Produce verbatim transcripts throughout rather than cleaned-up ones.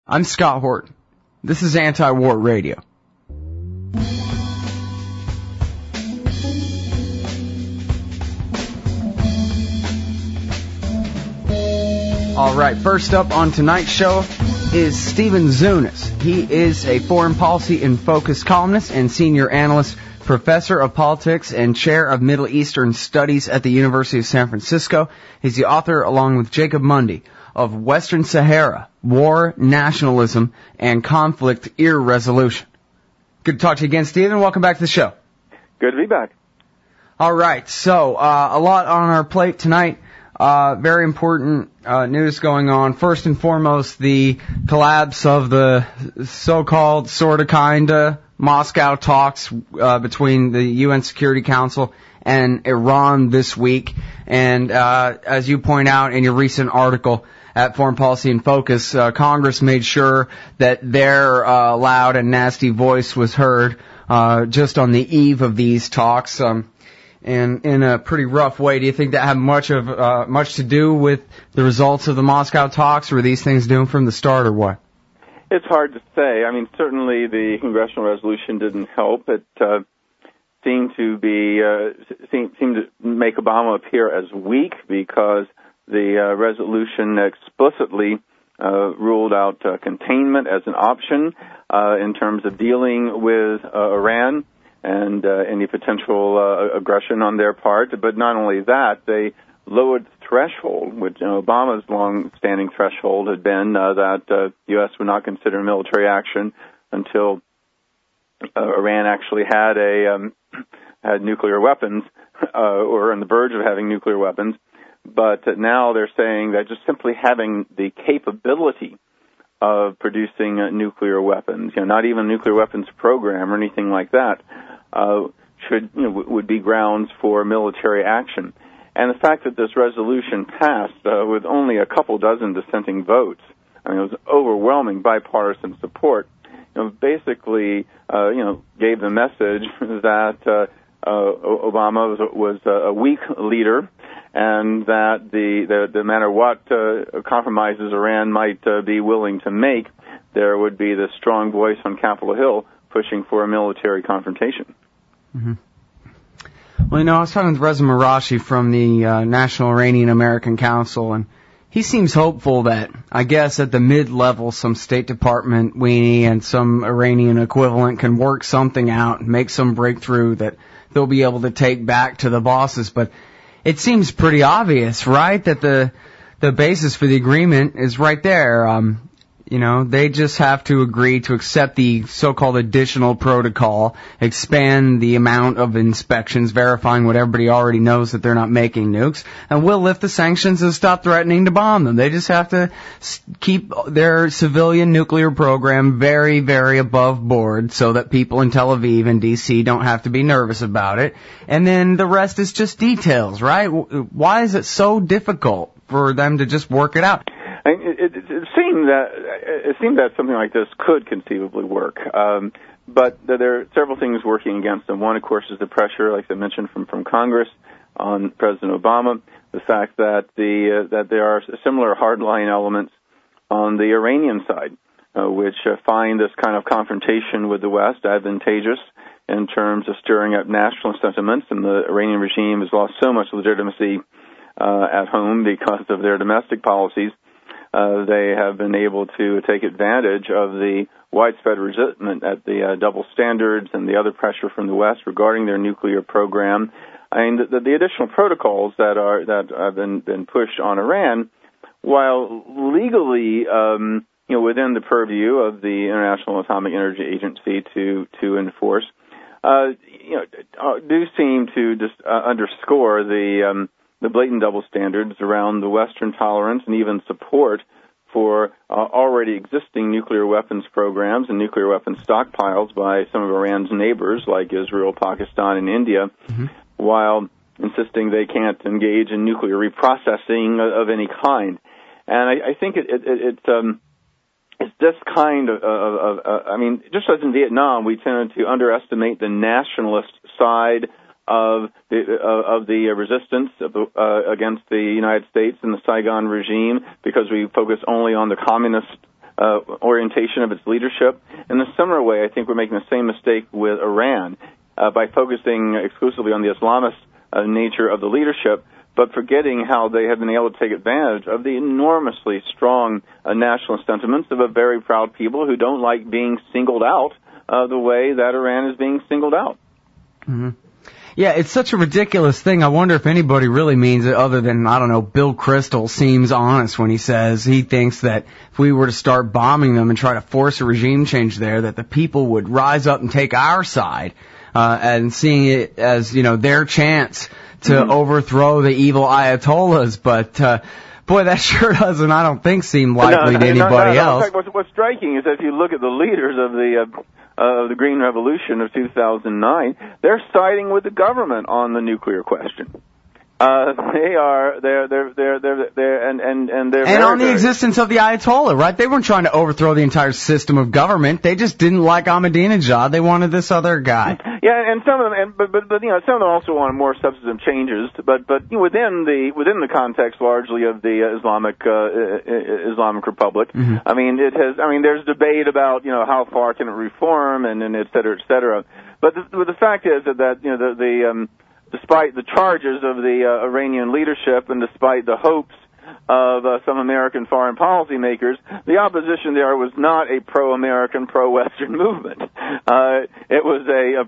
I'm Scott Horton. This is Anti-War Radio. All right, first up on tonight's show is Stephen Zunis. He is a foreign policy in focus columnist and senior analyst, professor of politics and chair of Middle Eastern Studies at the University of San Francisco. He's the author, along with Jacob Mundy, of Western Sahara, War, Nationalism, and Conflict Irresolution. Good to talk to you again, Stephen. Welcome back to the show. Good to be back. All right, so uh, a lot on our plate tonight. Uh, very important uh, news going on. First and foremost, the collapse of the so-called, sort of, kinda Moscow talks uh, between the U N Security Council and Iran this week. And uh, as you point out in your recent article at Foreign Policy in Focus, uh, Congress made sure that their uh, loud and nasty voice was heard uh, just on the eve of these talks. Um, And in a pretty rough way. Do you think that had much of uh, much to do with the results of the Moscow talks, or were these things doomed from the start, or what? It's hard to say. I mean, certainly the congressional resolution didn't help. It uh, seemed to be uh, seemed, seemed to make Obama appear as weak because the uh, resolution explicitly uh, ruled out uh, containment as an option uh, in terms of dealing with uh, Iran and uh, any potential uh, aggression on their part. But not only that, they lowered the threshold, which you know, Obama's long-standing threshold had been uh, that uh, the U S would not consider military action until uh, Iran actually had a um, had nuclear weapons uh, or on the verge of having nuclear weapons. But uh, now they're saying that just simply having the capability of producing uh, nuclear weapons, you know, not even a nuclear weapons program or anything like that, uh, should, you know, w- would be grounds for military action. And the fact that this resolution passed uh, with only a couple dozen dissenting votes, I mean, it was overwhelming bipartisan support, you know, basically, uh, you know, gave the message that uh, uh, Obama was, was a weak leader, and that the, the, the matter what uh, compromises Iran might uh, be willing to make, there would be this strong voice on Capitol Hill pushing for a military confrontation. Mm-hmm. Well, you know, I was talking with Reza Marashi from the uh, National Iranian American Council, and he seems hopeful that, I guess, at the mid-level, some State Department weenie and some Iranian equivalent can work something out and make some breakthrough that they'll be able to take back to the bosses. But it seems pretty obvious, right, that the the basis for the agreement is right there. Um, you know, they just have to agree to accept the so-called additional protocol, expand the amount of inspections, verifying what everybody already knows, that they're not making nukes, and we'll lift the sanctions and stop threatening to bomb them. They just have to keep their civilian nuclear program very, very above board so that people in Tel Aviv and D C don't have to be nervous about it. And then the rest is just details, right? Why is it so difficult for them to just work it out? It, it, it seemed that it seemed that something like this could conceivably work, um, but there are several things working against them. One, of course, is the pressure, like I mentioned, from from Congress on President Obama. The fact that the uh, that there are similar hardline elements on the Iranian side, uh, which uh, find this kind of confrontation with the West advantageous in terms of stirring up national sentiments, and the Iranian regime has lost so much legitimacy uh, at home because of their domestic policies. Uh, they have been able to take advantage of the widespread resentment at the uh, double standards and the other pressure from the West regarding their nuclear program. I mean, the, the additional protocols that are that have been, been pushed on Iran, while legally, um, you know, within the purview of the International Atomic Energy Agency to to enforce, uh, you know, do seem to just uh, underscore the um, the blatant double standards around the Western tolerance and even support for uh, already existing nuclear weapons programs and nuclear weapons stockpiles by some of Iran's neighbors like Israel, Pakistan, and India, mm-hmm. while insisting they can't engage in nuclear reprocessing of any kind. And I, I think it, it, it, it um, it's this kind of, of, of uh, I mean, just as in Vietnam, we tended to underestimate the nationalist side of the, uh, of the resistance of the, uh, against the United States and the Saigon regime because we focus only on the communist uh, orientation of its leadership. In a similar way, I think we're making the same mistake with Iran uh, by focusing exclusively on the Islamist uh, nature of the leadership, but forgetting how they have been able to take advantage of the enormously strong uh, nationalist sentiments of a very proud people who don't like being singled out uh, the way that Iran is being singled out. Mm-hmm. Yeah, it's such a ridiculous thing. I wonder if anybody really means it other than, I don't know, Bill Kristol seems honest when he says he thinks that if we were to start bombing them and try to force a regime change there, that the people would rise up and take our side, uh, and seeing it as, you know, their chance to mm-hmm. overthrow the evil Ayatollahs. But, uh, boy, that sure doesn't, I don't think, seem likely no, to anybody no, no, no. else. In fact, what's, what's striking is that if you look at the leaders of the, uh, of the Green Revolution of two thousand nine, they're siding with the government on the nuclear question. Uh, they are, they're, they're, they're, they're, they're, and, and, and they're And very, on the very, existence of the Ayatollah, right? They weren't trying to overthrow the entire system of government. They just didn't like Ahmadinejad. They wanted this other guy. Yeah, and some of them, and, but, but, but, you know, some of them also wanted more substantive changes, but, but, you know, within the, within the context largely of the uh, Islamic, uh, Islamic Republic. Mm-hmm. I mean, it has, I mean, there's debate about, you know, how far can it reform and, and et cetera, et cetera. But the, but the fact is that, that you know, the, the, um, despite the charges of the uh, Iranian leadership and despite the hopes of uh, some American foreign policy makers, the opposition there was not a pro-American, pro-Western movement. Uh, it was a, a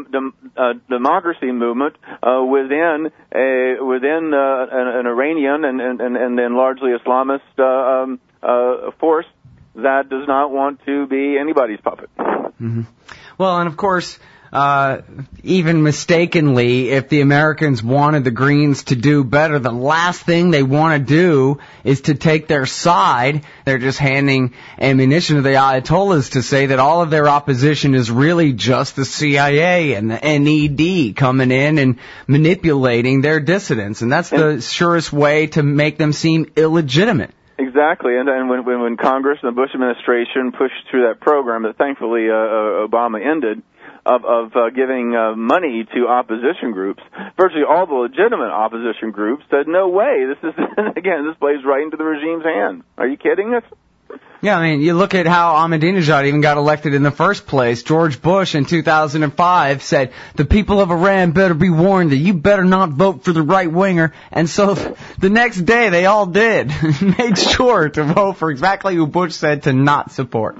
pro-democracy uh, movement uh, within a within uh, an, an Iranian and, and, and then largely Islamist uh, um, uh, force that does not want to be anybody's puppet. Mm-hmm. Well, and of course, Uh, even mistakenly, if the Americans wanted the Greens to do better, the last thing they want to do is to take their side. They're just handing ammunition to the Ayatollahs to say that all of their opposition is really just the C I A and the N E D coming in and manipulating their dissidents. And that's the surest way to make them seem illegitimate. Exactly, and, and when, when, when Congress and the Bush administration pushed through that program that thankfully uh, Obama ended, of, of uh, giving uh, money to opposition groups, virtually all the legitimate opposition groups said, no way, this is, again, this plays right into the regime's hands. Are you kidding us? Yeah, I mean, you look at how Ahmadinejad even got elected in the first place. George Bush in two thousand five said, the people of Iran better be warned that you better not vote for the right-winger. And so the next day they all did. Made sure to vote for exactly who Bush said to not support.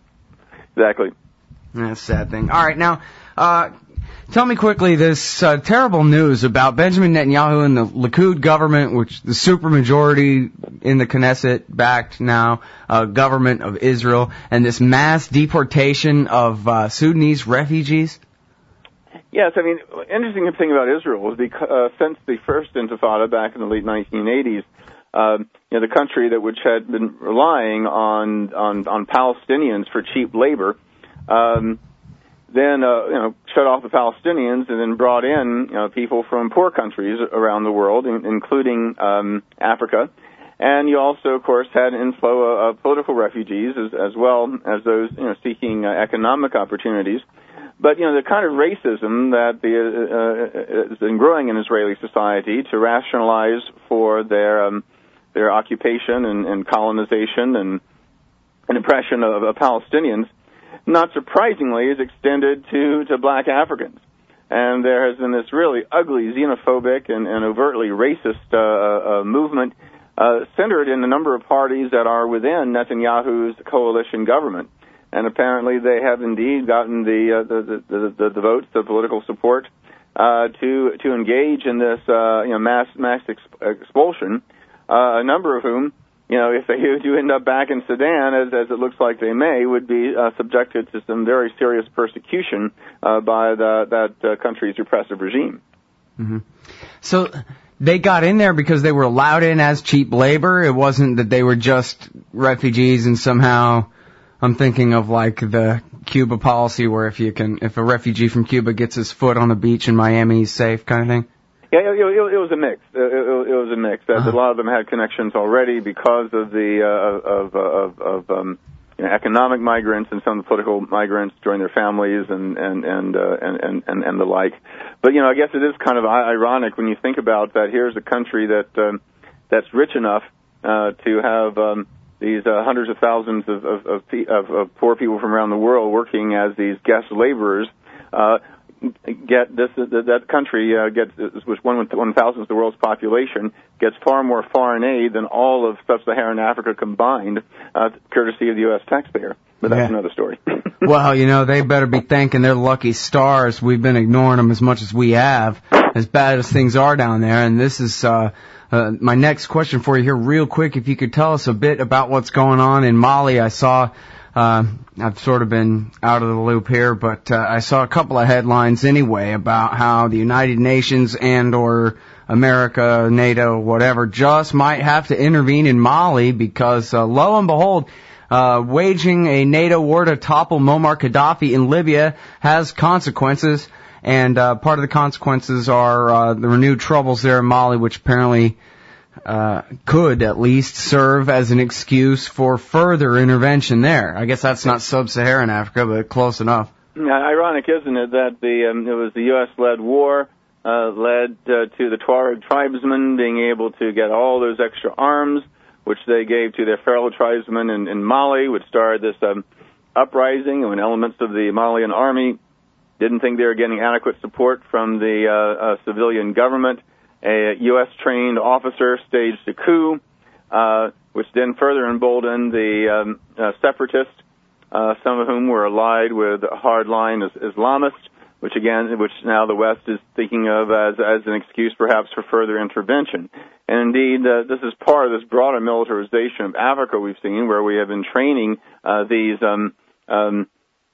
Exactly. That's a sad thing. All right, now, uh, tell me quickly this uh, terrible news about Benjamin Netanyahu and the Likud government, which the supermajority in the Knesset backed now, uh, government of Israel, and this mass deportation of uh, Sudanese refugees. Yes, I mean, interesting thing about Israel is because uh, since the first Intifada back in the late nineteen eighties, um, you know, the country that which had been relying on on, on Palestinians for cheap labor. Um, then, uh, you know, shut off the Palestinians and then brought in, you know, people from poor countries around the world, in, including, um, Africa. And you also, of course, had an inflow of political refugees as, as well as those, you know, seeking uh, economic opportunities. But, you know, the kind of racism that the, uh, uh, has been growing in Israeli society to rationalize for their, um, their occupation and, and colonization and, and oppression of, of Palestinians, not surprisingly, is extended to, to black Africans. And there has been this really ugly, xenophobic, and, and overtly racist uh, uh, movement uh, centered in a number of parties that are within Netanyahu's coalition government. And apparently they have indeed gotten the, uh, the, the, the, the votes, the political support, uh, to to engage in this uh, you know, mass, mass exp- expulsion, uh, a number of whom, you know, if they do end up back in Sudan, as, as it looks like they may, would be uh, subjected to some very serious persecution uh, by the, that uh, country's repressive regime. Mm-hmm. So they got in there because they were allowed in as cheap labor? It wasn't that they were just refugees and somehow, I'm thinking of like the Cuba policy where if you can, if a refugee from Cuba gets his foot on the beach in Miami, he's safe kind of thing? Yeah, it, it, it was a mix. It, it, it was a mix. Uh-huh. A lot of them had connections already because of the uh, of of, of um, you know, economic migrants and some of the political migrants joined their families and and and, uh, and and and the like. But you know, I guess it is kind of ironic when you think about that. Here's a country that um, that's rich enough uh, to have um, these uh, hundreds of thousands of, of, of, of, of poor people from around the world working as these guest laborers uh, get this that, that country uh, gets which one one thousandth of the world's population gets far more foreign aid than all of sub-Saharan Africa combined, uh, courtesy of the U S taxpayer. But that's yeah. another story. Well, you know, they better be thanking their lucky stars. We've been ignoring them as much as we have, as bad as things are down there. And this is uh, uh, my next question for you here real quick. If you could tell us a bit about what's going on in Mali. I saw, uh, I've sort of been out of the loop here, but uh, I saw a couple of headlines anyway about how the United Nations and or America, NATO, whatever, just might have to intervene in Mali because, uh, lo and behold, Uh, waging a NATO war to topple Muammar Gaddafi in Libya has consequences, and uh, part of the consequences are uh, the renewed troubles there in Mali, which apparently uh, could at least serve as an excuse for further intervention there. I guess that's not sub-Saharan Africa, but close enough. Yeah, ironic, isn't it, that the um, it was the U S-led war uh, led uh, to the Tuareg tribesmen being able to get all those extra arms, which they gave to their fellow tribesmen in, in Mali, which started this um, uprising when elements of the Malian army didn't think they were getting adequate support from the uh, uh, civilian government. A U S-trained officer staged a coup, uh, which then further emboldened the um, uh, separatists, uh, some of whom were allied with hardline Islamists, which again, which now the West is thinking of as, as an excuse perhaps for further intervention. And indeed, uh, this is part of this broader militarization of Africa we've seen, where we have been training uh, these um, um,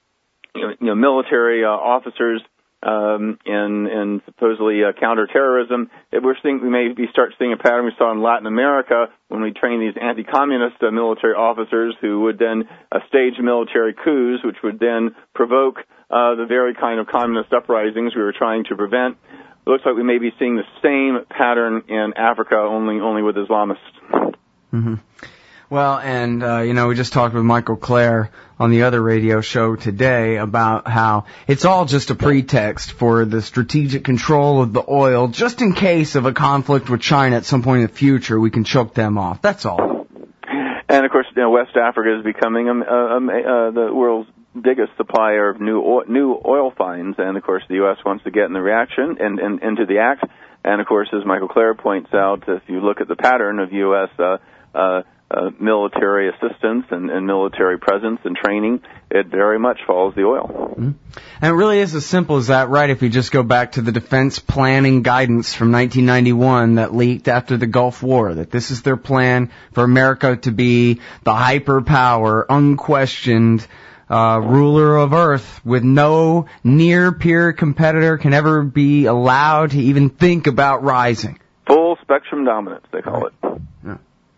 you know, you know, military uh, officers um, in, in supposedly uh, counterterrorism. We're seeing, we may be start seeing a pattern we saw in Latin America when we trained these anti-communist uh, military officers who would then uh, stage military coups, which would then provoke uh, the very kind of communist uprisings we were trying to prevent. It looks like we may be seeing the same pattern in Africa, only only with Islamists. Mm-hmm. Well, and, uh, you know, we just talked with Michael Clare on the other radio show today about how it's all just a pretext for the strategic control of the oil, just in case of a conflict with China at some point in the future, we can choke them off. That's all. And, of course, you know, West Africa is becoming um, um, uh, the world's biggest supplier of new oil, new oil finds, and of course the U S wants to get in the reaction and, and into the act. And of course, as Michael Clare points out, if you look at the pattern of U S uh, uh, uh, military assistance and, and military presence and training, it very much follows the oil. Mm-hmm. And it really is as simple as that, right? If you just go back to the defense planning guidance from nineteen ninety-one that leaked after the Gulf War, that this is their plan for America to be the hyperpower, unquestioned Uh, ruler of Earth, with no near-peer competitor can ever be allowed to even think about rising. Full spectrum dominance, they call right. it. Yeah.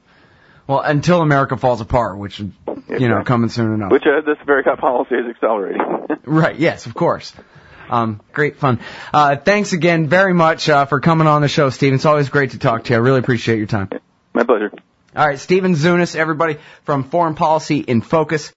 Well, until America falls apart, which is, you yeah. know, coming soon enough. Which uh, this very policy is accelerating. Right, yes, of course. Um, great fun. Uh, thanks again very much uh, for coming on the show, Stephen. It's always great to talk to you. I really appreciate your time. My pleasure. All right, Stephen Zunis, everybody, from Foreign Policy in Focus.